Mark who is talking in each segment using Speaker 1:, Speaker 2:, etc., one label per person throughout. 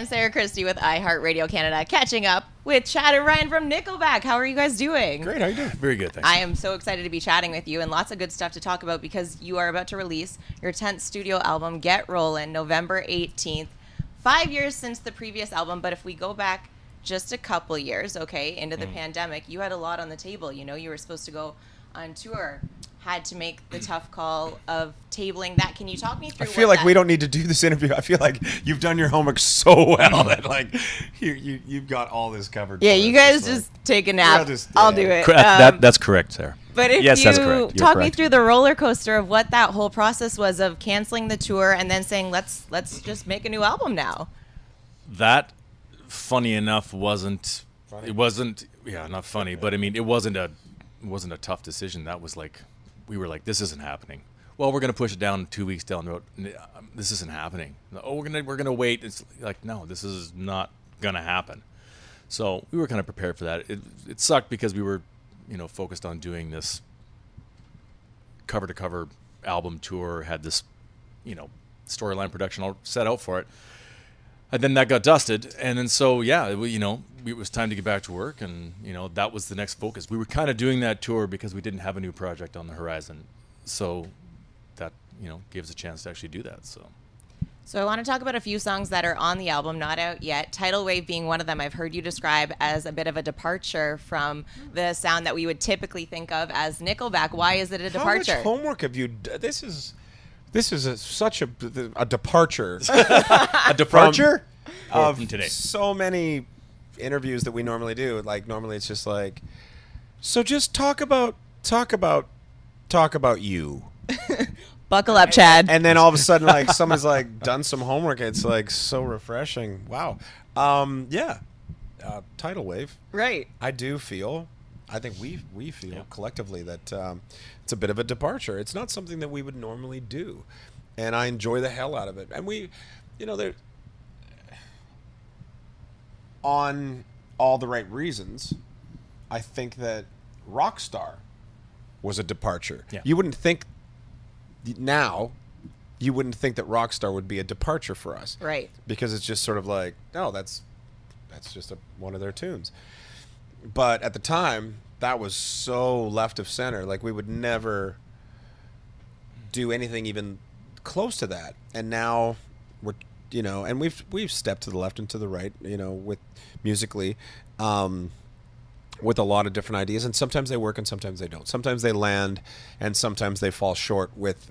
Speaker 1: I'm Sarah Christie with iHeartRadio Canada, catching up with Chad and Ryan from Nickelback. How are you guys doing?
Speaker 2: Great, how are you doing?
Speaker 3: Very good, thanks.
Speaker 1: I am so excited to be chatting with you and lots of good stuff to talk about because you are about to release your 10th studio album, Get Rollin', November 18th. 5 years since the previous album, but if we go back just a couple years, okay, into the pandemic, you had a lot on the table. You know, you were supposed to go on tour, had to make the tough call of tabling that. Can you talk me through
Speaker 2: I feel like we don't need to do this interview. I feel like you've done your homework so well that like you've got all this covered.
Speaker 1: Yeah, you guys
Speaker 2: like,
Speaker 1: just take a nap.
Speaker 2: just-
Speaker 1: I'll
Speaker 2: yeah.
Speaker 1: do it.
Speaker 3: That's correct, Sarah.
Speaker 1: But if
Speaker 3: Yes,
Speaker 1: you
Speaker 3: that's correct. You're
Speaker 1: talk me
Speaker 3: correct.
Speaker 1: through the roller coaster of what that whole process was of canceling the tour and then saying, let's just make a new album now.
Speaker 3: That, funny enough, wasn't.
Speaker 2: Funny?
Speaker 3: It wasn't. Yeah, not funny, but I mean, it wasn't a tough decision. That was like, we were like, this isn't happening. Well, we're gonna push it down 2 weeks down the road. This isn't happening. Oh, we're gonna wait. It's like, no, this is not gonna happen. So we were kind of prepared for that. It sucked because we were, focused on doing this cover to cover album tour. Had this, storyline production all set out for it. And then that got dusted, and then so it was time to get back to work, and that was the next focus. We were kind of doing that tour because we didn't have a new project on the horizon, so that gave us a chance to actually do that.
Speaker 1: So I want to talk about a few songs that are on the album, not out yet. Tidal Wave being one of them. I've heard you describe as a bit of a departure from the sound that we would typically think of as Nickelback. Why is it a departure?
Speaker 2: How much homework have you? This is such a departure.
Speaker 3: A departure
Speaker 2: of
Speaker 3: from today.
Speaker 2: So many interviews that we normally do. Like normally it's just like, so just talk about you.
Speaker 1: Buckle up, Chad.
Speaker 2: And then all of a sudden, like someone's like done some homework. It's like so refreshing. Wow. Tidal Wave.
Speaker 1: Right.
Speaker 2: I think we feel collectively that it's a bit of a departure. It's not something that we would normally do, and I enjoy the hell out of it. And we, they're on all the right reasons. I think that Rockstar was a departure.
Speaker 3: Yeah.
Speaker 2: You wouldn't think now. You wouldn't think that Rockstar would be a departure for us,
Speaker 1: Right.
Speaker 2: because it's just sort of like, oh, that's just one of their tunes. But at the time, that was so left of center. Like, we would never do anything even close to that. And now we're, and we've stepped to the left and to the right, with musically, with a lot of different ideas. And sometimes they work and sometimes they don't. Sometimes they land and sometimes they fall short with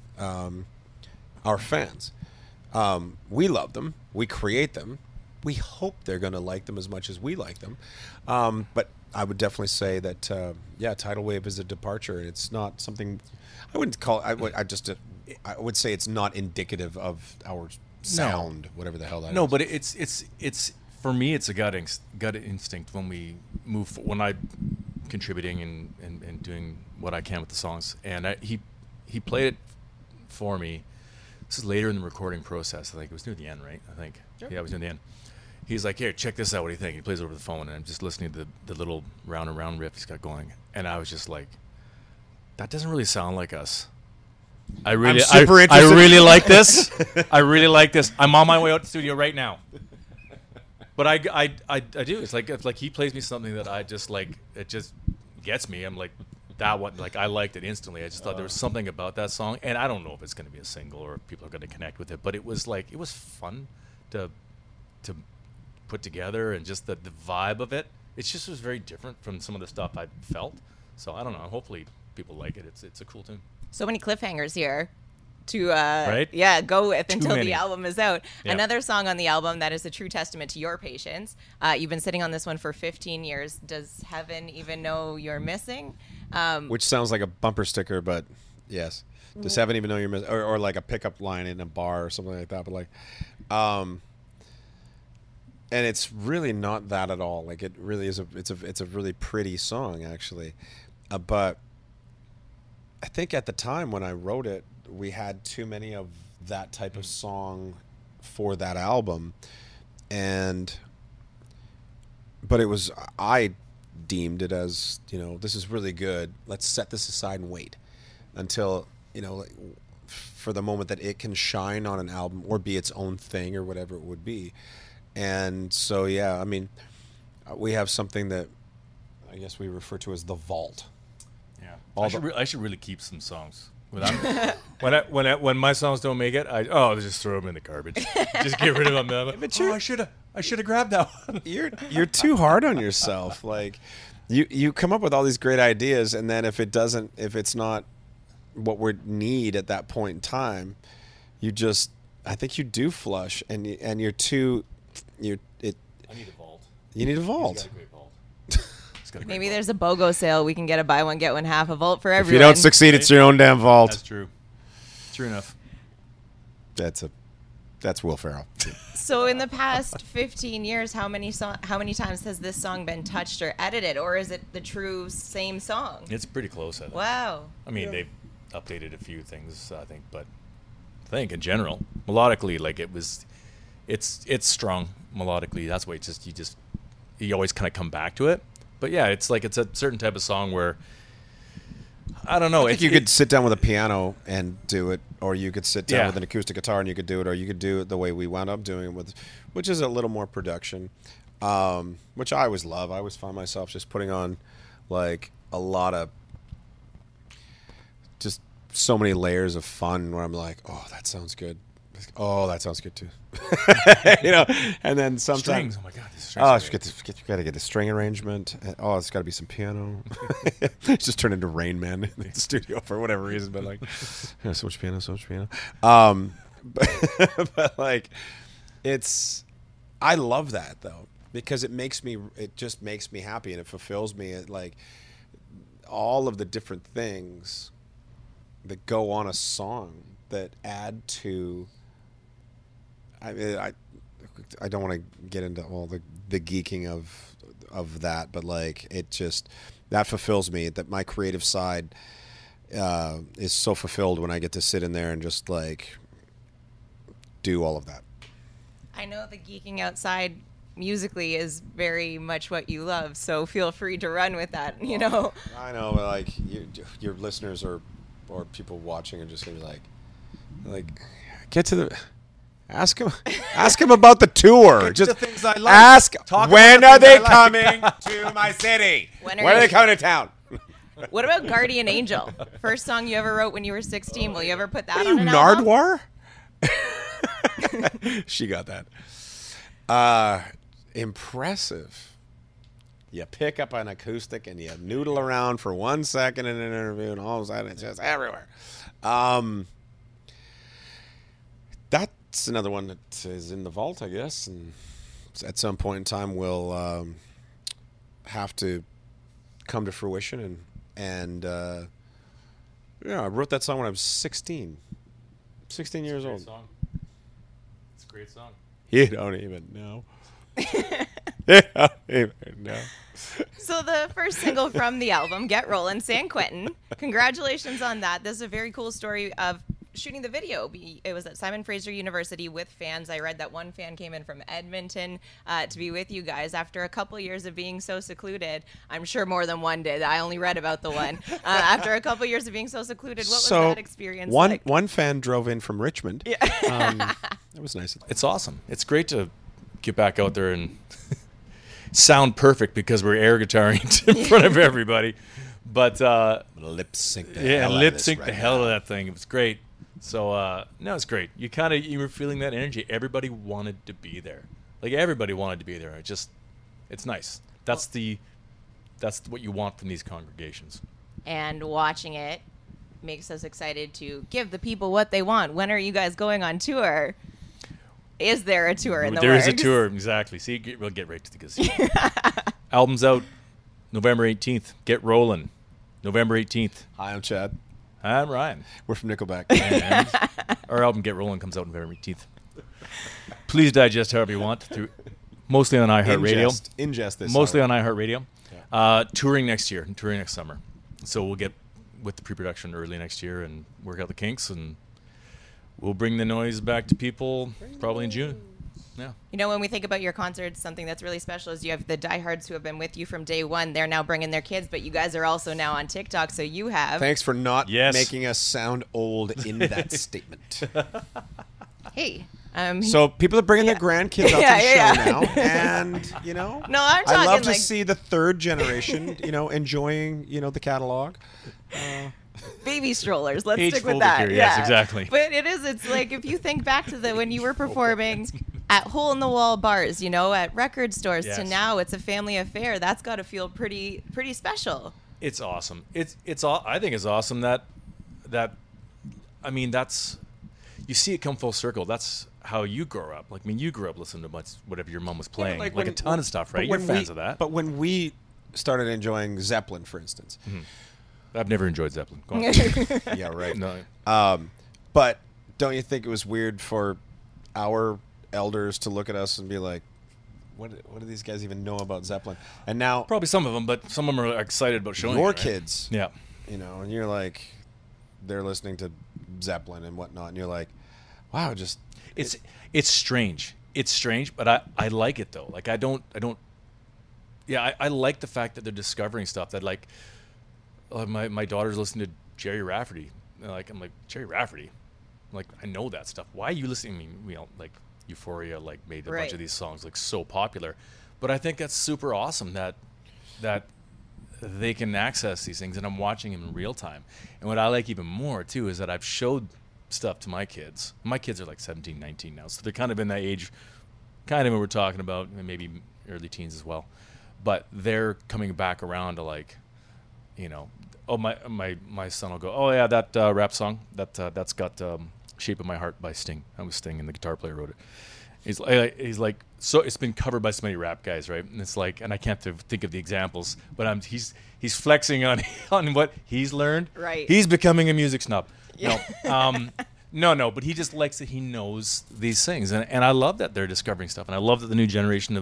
Speaker 2: our fans. We love them. We create them. We hope they're going to like them as much as we like them. But I would definitely say that, Tidal Wave is a departure. And it's not something I wouldn't call it. I would say it's not indicative of our sound, whatever the hell that is.
Speaker 3: No, but it's for me, it's a gut instinct when we move, when I'm contributing and doing what I can with the songs. And he played it for me. This is later in the recording process. I think it was near the end, right? I think. Sure. Yeah, it was near the end. He's like, here, check this out. What do you think? He plays it over the phone, and I'm just listening to the little round and round riff he's got going. And I was just like, that doesn't really sound like us. I really like this. I really like this. I'm on my way out to the studio right now. But I do. It's like he plays me something that I just like. It just gets me. I'm like, that one. Like, I liked it instantly. I just thought there was something about that song, and I don't know if it's going to be a single or if people are going to connect with it. But it was fun to put together, and just the vibe of it. It just was very different from some of the stuff I felt. So I don't know. Hopefully people like it. It's a cool tune.
Speaker 1: So many cliffhangers here to
Speaker 3: right?
Speaker 1: Go with
Speaker 3: Too
Speaker 1: until
Speaker 3: many.
Speaker 1: the album is out.
Speaker 3: Yeah.
Speaker 1: Another song on the album that is a true testament to your patience. You've been sitting on this one for 15 years. Does heaven even know you're missing?
Speaker 2: Which sounds like a bumper sticker, but yes. Does heaven even know you're missing? Or like a pickup line in a bar or something like that. But and it's really not that at all. Like, it really is it's a really pretty song, actually. But I think at the time when I wrote it, we had too many of that type of song for that album. But I deemed it as, this is really good. Let's set this aside and wait until, for the moment that it can shine on an album or be its own thing or whatever it would be. And so, yeah, I mean, we have something that I guess we refer to as the vault.
Speaker 3: Yeah,
Speaker 2: All
Speaker 3: I should really keep some songs. When my songs don't make it, just throw them in the garbage. Just get rid of them.
Speaker 2: But
Speaker 3: I should have grabbed that one.
Speaker 2: You're too hard on yourself. Like, you come up with all these great ideas, and then if it's not what we need at that point in time, I think you do flush, and you're too.
Speaker 3: I need a vault.
Speaker 2: You need a vault.
Speaker 3: He's got a great vault.
Speaker 1: Maybe there's a BOGO sale. We can get a buy one get one half, a vault for everyone.
Speaker 2: If you don't succeed, it's your own damn vault.
Speaker 3: That's true. True enough.
Speaker 2: That's Will Ferrell.
Speaker 1: So in the past 15 years, how many times has this song been touched or edited, or is it the true same song?
Speaker 3: It's pretty close, I think.
Speaker 1: Wow.
Speaker 3: I mean, they've updated a few things, I think, but I think in general, melodically, like it's strong melodically. That's why you always kind of come back to it. But yeah, it's a certain type of song where I don't know.
Speaker 2: I think you could sit down with a piano and do it, or you could sit down with an acoustic guitar and you could do it, or you could do it the way we wound up doing it which is a little more production, which I always love. I always find myself just putting on like a lot of just so many layers of fun where I'm like, oh, that sounds good. Oh, that sounds good too. And then sometimes
Speaker 3: strings. Oh my god, these strings.
Speaker 2: You gotta get the string arrangement. Oh, it's got to be some piano. It's just turned into Rain Man in the studio for whatever reason. But like, so much piano. But like, I love that though, because it just makes me happy and it fulfills me. Like all of the different things that go on a song that add to. I don't want to get into all the geeking of that, but like that fulfills me. That my creative side is so fulfilled when I get to sit in there and just like do all of that.
Speaker 1: I know the geeking outside musically is very much what you love, so feel free to run with that. I know,
Speaker 2: but like your listeners or people watching are just gonna be like, get to the. Ask him about the tour. Just
Speaker 3: the things I like.
Speaker 2: Ask when are they coming to my city? When are they coming to town?
Speaker 1: What about Guardian Angel? First song you ever wrote when you were 16. Will you ever put that on an album?
Speaker 2: Nardwuar? She got that. Impressive. You pick up an acoustic and you noodle around for 1 second in an interview, and all of a sudden it's just everywhere. That's another one that is in the vault, I guess, and at some point in time will have to come to fruition. And I wrote that song when I was 16 years old.
Speaker 3: Song. It's a great song.
Speaker 2: You don't even know. You don't even know.
Speaker 1: So the first single from the album, Get Rollin', San Quentin. Congratulations on that. This is a very cool story of shooting the video. It was at Simon Fraser University with fans. I read that one fan came in from Edmonton to be with you guys after a couple years of being so secluded. I'm sure more than one did. I only read about the one. After a couple years of being so secluded, what was that experience like?
Speaker 2: One fan drove in from Richmond. Yeah. It was nice.
Speaker 3: It's awesome. It's great to get back out there and sound perfect because we're air guitaring in front of everybody. But
Speaker 2: lip sync the
Speaker 3: hell out of that thing. It was great. So no, it's great. You were feeling that energy. Everybody wanted to be there. Like everybody wanted to be there. It's nice. That's what you want from these congregations.
Speaker 1: And watching it makes us excited to give the people what they want. When are you guys going on tour? Is there a tour in the
Speaker 3: works?
Speaker 1: There
Speaker 3: is a tour, exactly. See, we'll get right to the gazebo. Album's out November 18th. Get rolling. November 18th.
Speaker 2: Hi, I'm Chad.
Speaker 3: I'm Ryan.
Speaker 2: We're from Nickelback.
Speaker 3: And our album Get Rolling comes out November 18th. Please digest however you want. Mostly on iHeartRadio.
Speaker 2: Ingest this.
Speaker 3: Mostly on iHeartRadio. Yeah. Touring next year. Touring next summer. So we'll get with the pre-production early next year and work out the kinks, and we'll bring the noise back to people probably in June. Yeah.
Speaker 1: When we think about your concerts, something that's really special is you have the diehards who have been with you from day one. They're now bringing their kids, but you guys are also now on TikTok, so you have...
Speaker 2: Thanks for not making us sound old in that statement.
Speaker 1: Hey,
Speaker 2: So people are bringing their grandkids out to the show now, and
Speaker 1: No, I'm
Speaker 2: I love
Speaker 1: talking,
Speaker 2: to
Speaker 1: like-
Speaker 2: see the third generation, enjoying, the catalog.
Speaker 1: baby strollers. Let's
Speaker 3: Age
Speaker 1: stick with
Speaker 3: folder
Speaker 1: that.
Speaker 3: here,
Speaker 1: Yeah,
Speaker 3: yes, exactly.
Speaker 1: But it's like if you think back to when you were performing at hole in the wall bars, at record stores, to
Speaker 3: Yes.
Speaker 1: now it's a family affair. That's got to feel pretty special.
Speaker 3: It's awesome. I think it's awesome that I mean, that's, you see it come full circle. That's how you grew up. Like, I mean, you grew up listening to whatever your mom was playing, like a ton of stuff, right? You're fans of that.
Speaker 2: But when we started enjoying Zeppelin, for instance,
Speaker 3: I've never enjoyed Zeppelin. Go on.
Speaker 2: yeah, right.
Speaker 3: No.
Speaker 2: But don't you think it was weird for our elders to look at us and be like, what do these guys even know about Zeppelin? And now
Speaker 3: Probably some of them, but some of them are excited about showing
Speaker 2: your
Speaker 3: it, right?
Speaker 2: kids,
Speaker 3: Yeah.
Speaker 2: and you're like, they're listening to Zeppelin and whatnot, and you're like, wow,
Speaker 3: It's strange. It's strange, but I like it though. Like I don't. Yeah, I like the fact that they're discovering stuff that, like, my daughter's listening to Jerry Rafferty. And I'm like, Jerry Rafferty. I'm like, I know that stuff. Why are you listening? I mean, like Euphoria like made a bunch of these songs like so popular, but I think that's super awesome that they can access these things, and I'm watching them in real time. And what I like even more too is that I've showed stuff to my kids. My kids are like 17, 19 now, so they're kind of in that age, kind of what we're talking about, and maybe early teens as well. But they're coming back around to, like, oh, my son will go, oh yeah, that rap song that's got "Shape of My Heart" by Sting. That was Sting, and the guitar player wrote it. He's like, so it's been covered by so many rap guys, right? And it's like, and I can't think of the examples, but he's flexing on what he's learned.
Speaker 1: Right.
Speaker 3: He's becoming a music snob.
Speaker 1: Yeah.
Speaker 3: No, but he just likes that he knows these things, and I love that they're discovering stuff, and I love that the new generation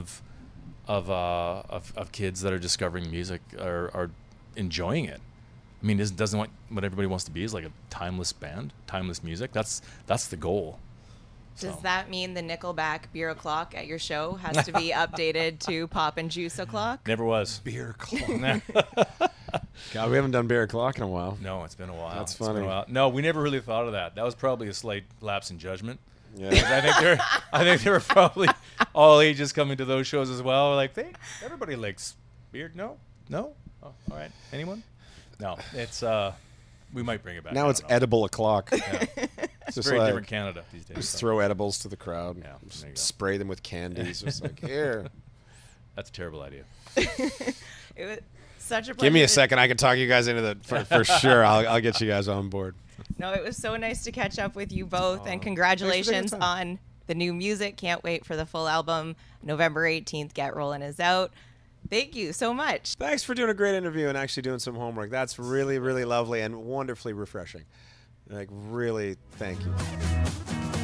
Speaker 3: of kids that are discovering music are enjoying it. I mean, doesn't what everybody wants to be is like a timeless band, timeless music. That's the goal.
Speaker 1: Does
Speaker 3: So.
Speaker 1: that mean the Nickelback beer o'clock at your show has to be updated to Pop and Juice o'clock?
Speaker 3: Never was.
Speaker 2: beer clock. God, we haven't done beer o'clock in a while.
Speaker 3: No, it's been a while.
Speaker 2: That's
Speaker 3: It's been a
Speaker 2: funny.
Speaker 3: while. No, we never really thought of that. That was probably a slight lapse in judgment.
Speaker 2: Yeah.
Speaker 3: I think there were probably all ages coming to those shows as well. Like, everybody likes beer. No. Oh, all right. Anyone? No. It's we might bring it back.
Speaker 2: Now
Speaker 3: I
Speaker 2: it's
Speaker 3: don't know.
Speaker 2: edible o'clock.
Speaker 3: Yeah.
Speaker 2: It's
Speaker 3: It's
Speaker 2: just
Speaker 3: very
Speaker 2: like,
Speaker 3: different Canada these days.
Speaker 2: just
Speaker 3: so
Speaker 2: throw edibles to the crowd.
Speaker 3: Yeah,
Speaker 2: Just
Speaker 3: there you go.
Speaker 2: spray them with candies. Just like, here.
Speaker 3: That's a terrible idea.
Speaker 1: It was such a pleasure.
Speaker 2: Give me a second. I can talk you guys into that for sure. I'll get you guys on board.
Speaker 1: No, it was so nice to catch up with you both, and
Speaker 2: Thanks for
Speaker 1: congratulations
Speaker 2: taking the time.
Speaker 1: on the new music. Can't wait for the full album. November 18th, Get Rollin' is out. Thank you so much.
Speaker 2: Thanks for doing a great interview and actually doing some homework. That's really, really lovely and wonderfully refreshing. Like, really, thank you.